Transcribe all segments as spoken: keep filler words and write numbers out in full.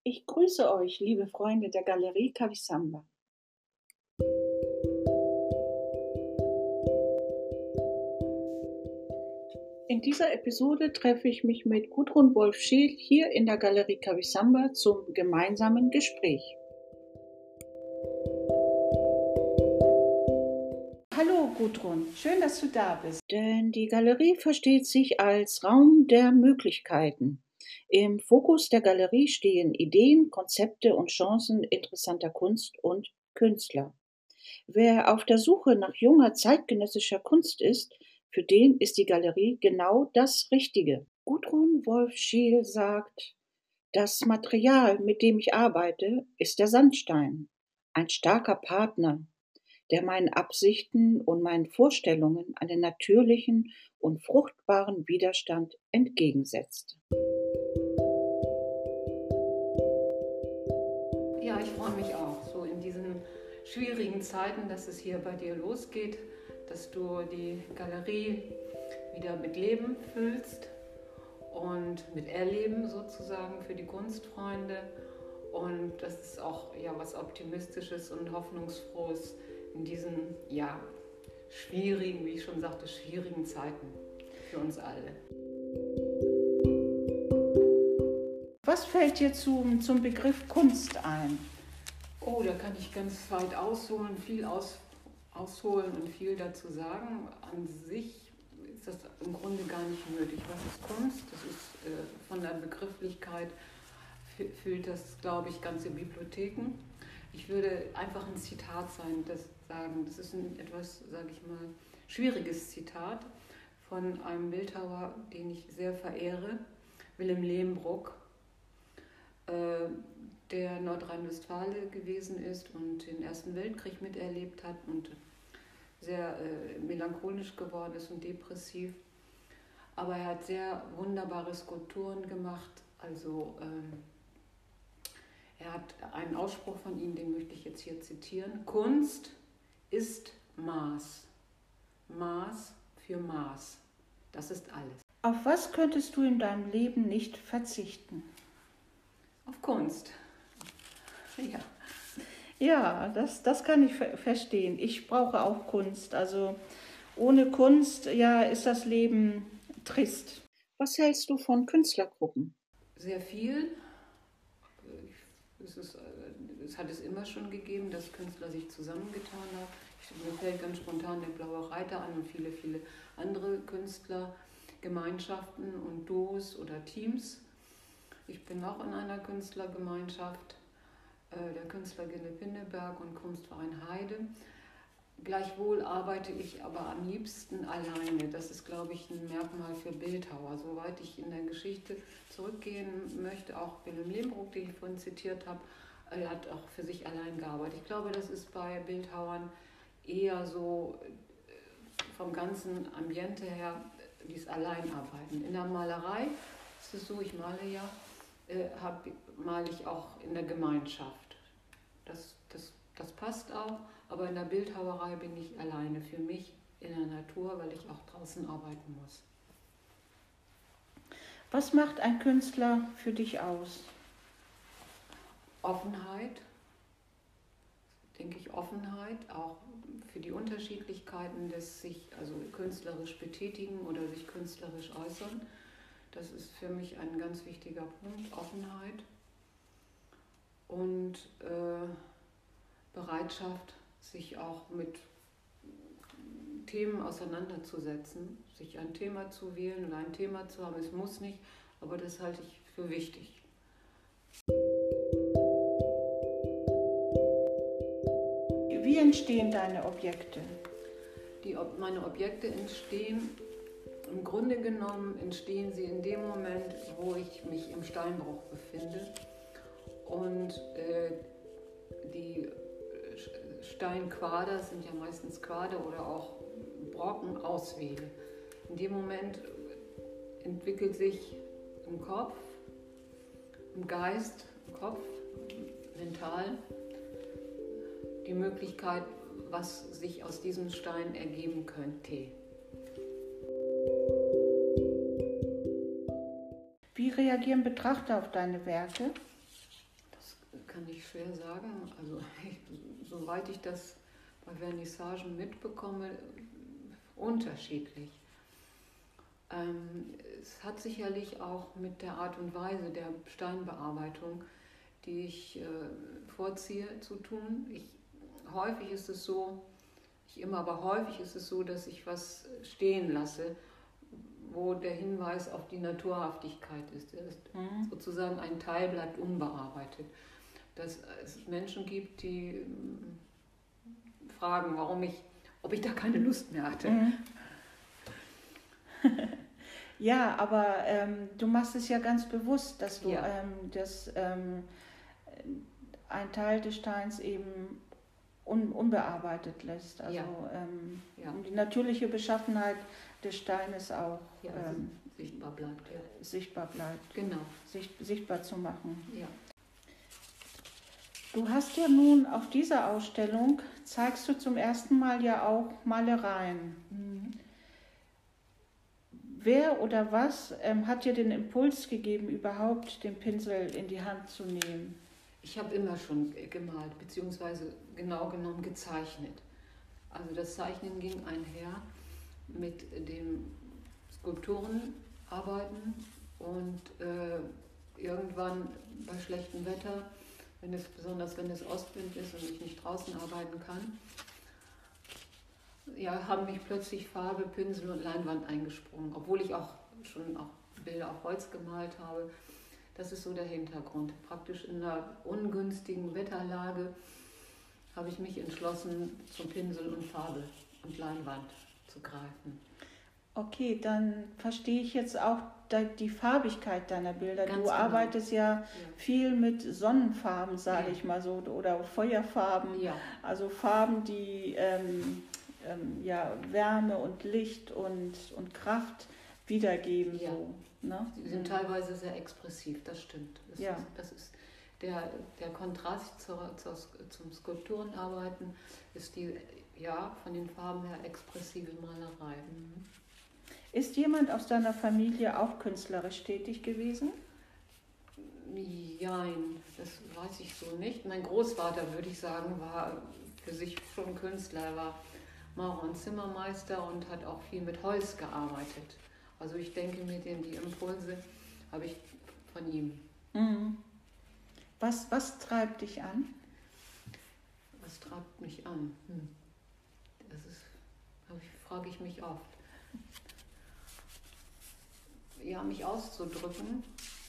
Ich grüße euch, liebe Freunde der Galerie Kavisamba. In dieser Episode treffe ich mich mit Gudrun Wolf-Scheel hier in der Galerie Kavisamba zum gemeinsamen Gespräch. Hallo Gudrun, schön, dass du da bist. Denn die Galerie versteht sich als Raum der Möglichkeiten. Im Fokus der Galerie stehen Ideen, Konzepte und Chancen interessanter Kunst und Künstler. Wer auf der Suche nach junger zeitgenössischer Kunst ist, für den ist die Galerie genau das Richtige. Gudrun Wolf-Scheel sagt, das Material, mit dem ich arbeite, ist der Sandstein, ein starker Partner, der meinen Absichten und meinen Vorstellungen einen natürlichen und fruchtbaren Widerstand entgegensetzt. Ja, ich freue mich auch, so in diesen schwierigen Zeiten, dass es hier bei dir losgeht, dass du die Galerie wieder mit Leben füllst und mit Erleben sozusagen für die Kunstfreunde. Und das ist auch ja, was Optimistisches und Hoffnungsfrohes in diesen ja, schwierigen, wie ich schon sagte, schwierigen Zeiten für uns alle. Was fällt dir zum, zum Begriff Kunst ein? Oh, da kann ich ganz weit ausholen, viel aus, ausholen und viel dazu sagen. An sich ist das im Grunde gar nicht nötig. Was ist Kunst? Das ist äh, von der Begrifflichkeit, füllt das, glaube ich, ganze Bibliotheken. Ich würde einfach ein Zitat sein, das sagen. Das ist ein etwas, sage ich mal, schwieriges Zitat von einem Bildhauer, den ich sehr verehre, Willem Lehmbruck, äh, der Nordrhein-Westfale gewesen ist und den Ersten Weltkrieg miterlebt hat und sehr äh, melancholisch geworden ist und depressiv. Aber er hat sehr wunderbare Skulpturen gemacht. Also ähm, er hat einen Ausspruch von ihm, den möchte ich jetzt hier zitieren. Kunst ist Maß. Maß für Maß. Das ist alles. Auf was könntest du in deinem Leben nicht verzichten? Auf Kunst. Ja. Ja, das, das kann ich ver- verstehen. Ich brauche auch Kunst. Also ohne Kunst, ja, ist das Leben trist. Was hältst du von Künstlergruppen? Sehr viel. Es, ist, es hat es immer schon gegeben, dass Künstler sich zusammengetan haben. Ich, mir fällt ganz spontan der Blaue Reiter an und viele, viele andere Künstlergemeinschaften und Duos oder Teams. Ich bin auch in einer Künstlergemeinschaft, äh, der Künstlergilde Pinneberg und Kunstverein Heide. Gleichwohl arbeite ich aber am liebsten alleine. Das ist, glaube ich, ein Merkmal für Bildhauer. Soweit ich in der Geschichte zurückgehen möchte, auch Willem Lehmbruck, den ich vorhin zitiert habe, er hat auch für sich allein gearbeitet. Ich glaube, das ist bei Bildhauern eher so vom ganzen Ambiente her, dieses Alleinarbeiten. In der Malerei ist es so, ich male ja, äh, hab, male ich auch in der Gemeinschaft. Das, das, das passt auch, aber in der Bildhauerei bin ich alleine für mich in der Natur, weil ich auch draußen arbeiten muss. Was macht ein Künstler für dich aus? Offenheit, denke ich, Offenheit, auch für die Unterschiedlichkeiten des sich also künstlerisch betätigen oder sich künstlerisch äußern. Das ist für mich ein ganz wichtiger Punkt, Offenheit und äh, Bereitschaft, sich auch mit Themen auseinanderzusetzen, sich ein Thema zu wählen oder ein Thema zu haben. Es muss nicht, aber das halte ich für wichtig. Wie entstehen deine Objekte? Die, meine Objekte entstehen, im Grunde genommen entstehen sie in dem Moment, wo ich mich im Steinbruch befinde und äh, die Steinquader, sind ja meistens Quader oder auch Brocken, auswähle. In dem Moment entwickelt sich im Kopf, im Geist, im Kopf, mental die Möglichkeit, was sich aus diesem Stein ergeben könnte. Wie reagieren Betrachter auf deine Werke? kann ich schwer sagen. Also ich, soweit ich das bei Vernissagen mitbekomme, unterschiedlich. Ähm, es hat sicherlich auch mit der Art und Weise der Steinbearbeitung, die ich äh, vorziehe, zu tun. Ich, häufig ist es so, nicht immer, aber häufig ist es so, dass ich was stehen lasse, wo der Hinweis auf die Naturhaftigkeit ist. Das ist mhm. sozusagen ein Teil bleibt unbearbeitet. Dass es Menschen gibt, die fragen, warum ich, ob ich da keine Lust mehr hatte. Mhm. Ja, aber ähm, du machst es ja ganz bewusst, dass du ja. ähm, das, ähm, ein Teil des Steins eben un, unbearbeitet lässt. Also ja. ähm, ja. die natürliche Beschaffenheit des Steines auch ja, ähm, sichtbar bleibt. Ja. Sichtbar bleibt. Genau. Sicht, sichtbar zu machen. Ja. Du hast ja nun auf dieser Ausstellung, zeigst du zum ersten Mal ja auch Malereien. Mhm. Wer oder was ähm, hat dir den Impuls gegeben, überhaupt den Pinsel in die Hand zu nehmen? Ich habe immer schon gemalt, beziehungsweise genau genommen gezeichnet. Also das Zeichnen ging einher mit dem Skulpturenarbeiten und äh, irgendwann bei schlechtem Wetter, wenn es, besonders wenn es Ostwind ist und ich nicht draußen arbeiten kann, ja, haben mich plötzlich Farbe, Pinsel und Leinwand eingesprungen, obwohl ich auch schon auch Bilder auf Holz gemalt habe. Das ist so der Hintergrund. Praktisch in einer ungünstigen Wetterlage habe ich mich entschlossen, zum Pinsel und Farbe und Leinwand zu greifen. Okay, dann verstehe ich jetzt auch die Farbigkeit deiner Bilder. Ganz du genau. arbeitest ja, ja viel mit Sonnenfarben, sage ja. ich mal so, oder Feuerfarben. Ja. Also Farben, die ähm, ähm, ja, Wärme und Licht und, und Kraft wiedergeben. Ja. So, ne? Sie sind mhm. teilweise sehr expressiv, das stimmt. Das ja. ist, das ist der, der Kontrast zur, zur, zum Skulpturenarbeiten ist die, ja, von den Farben her expressive Malerei. Mhm. Ist jemand aus deiner Familie auch künstlerisch tätig gewesen? Nein, das weiß ich so nicht. Mein Großvater, würde ich sagen, war für sich schon Künstler. Er war Maurer und Zimmermeister und hat auch viel mit Holz gearbeitet. Also ich denke mir, den, die Impulse habe ich von ihm. Mhm. Was, was treibt dich an? Was treibt mich an? Hm. Das ist, frage ich mich oft. Ja, mich auszudrücken,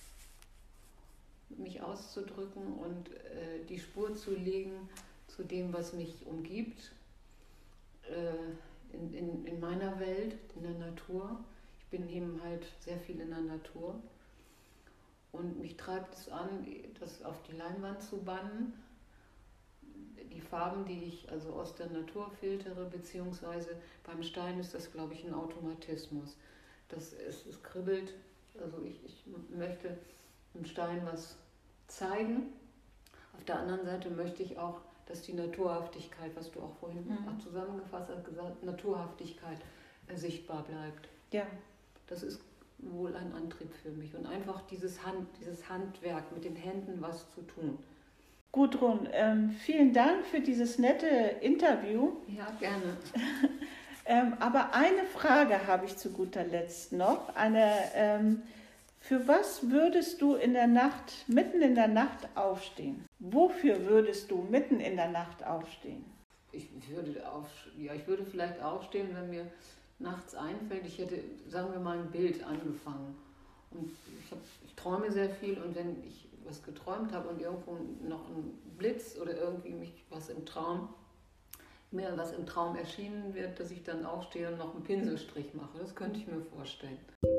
mich auszudrücken und äh, die Spur zu legen zu dem, was mich umgibt, äh, in, in, in meiner Welt, in der Natur. Ich bin eben halt sehr viel in der Natur und mich treibt es an, das auf die Leinwand zu bannen. Die Farben, die ich also aus der Natur filtere, beziehungsweise beim Stein ist das, glaube ich, ein Automatismus. Das ist, es kribbelt, also ich, ich möchte im Stein was zeigen. Auf der anderen Seite möchte ich auch, dass die Naturhaftigkeit, was du auch vorhin mhm. auch zusammengefasst hast, gesagt, Naturhaftigkeit äh, sichtbar bleibt. Ja. Das ist wohl ein Antrieb für mich und einfach dieses, Hand, dieses Handwerk, mit den Händen was zu tun. Gudrun, ähm, vielen Dank für dieses nette Interview. Ja, gerne. Ähm, aber eine Frage habe ich zu guter Letzt noch. Eine, ähm, für was würdest du in der Nacht, mitten in der Nacht aufstehen? Wofür würdest du mitten in der Nacht aufstehen? Ich würde, auf, ja, ich würde vielleicht aufstehen, wenn mir nachts einfällt, ich hätte, sagen wir mal, ein Bild angefangen. Und ich, hab, ich träume sehr viel und wenn ich was geträumt habe und irgendwo noch ein Blitz oder irgendwie mich was im Traum mir was im Traum erschienen wird, dass ich dann aufstehe und noch einen Pinselstrich mache. Das könnte ich mir vorstellen.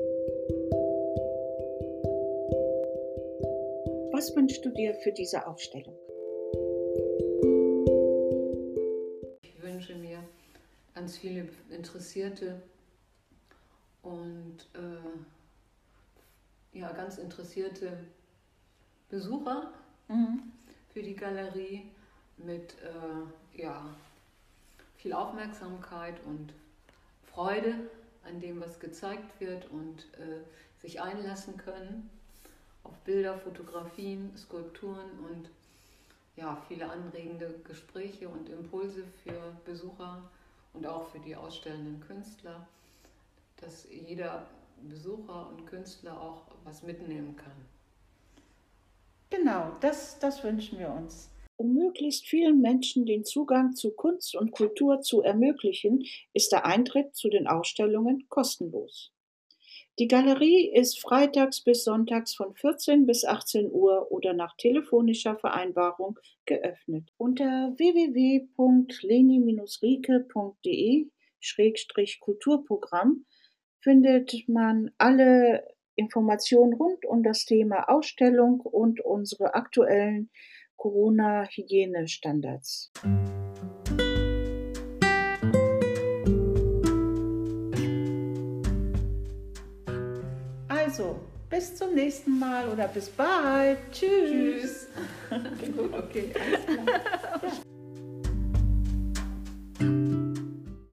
Was wünschst du dir für diese Ausstellung? Ich wünsche mir ganz viele Interessierte und äh, ja, ganz interessierte Besucher mhm. für die Galerie mit äh, ja, viel Aufmerksamkeit und Freude an dem, was gezeigt wird und äh, sich einlassen können auf Bilder, Fotografien, Skulpturen und ja, viele anregende Gespräche und Impulse für Besucher und auch für die ausstellenden Künstler, dass jeder Besucher und Künstler auch was mitnehmen kann. Genau, das, das wünschen wir uns. Um möglichst vielen Menschen den Zugang zu Kunst und Kultur zu ermöglichen, ist der Eintritt zu den Ausstellungen kostenlos. Die Galerie ist freitags bis sonntags von vierzehn bis achtzehn Uhr oder nach telefonischer Vereinbarung geöffnet. Unter w w w punkt leni rieke punkt de Schrägstrich Kulturprogramm findet man alle Informationen rund um das Thema Ausstellung und unsere aktuellen Corona-Hygienestandards. Also, bis zum nächsten Mal oder bis bald. Tschüss. Tschüss. Gut, okay, alles klar.